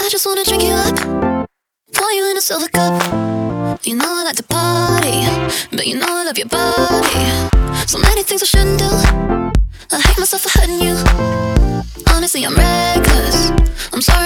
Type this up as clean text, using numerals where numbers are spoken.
I just wanna drink you up, pour you in a silver cup. You know I like to party, but you know I love your body. So many things I shouldn't do, I hate myself for hurting you. Honestly, I'm reckless, I'm sorry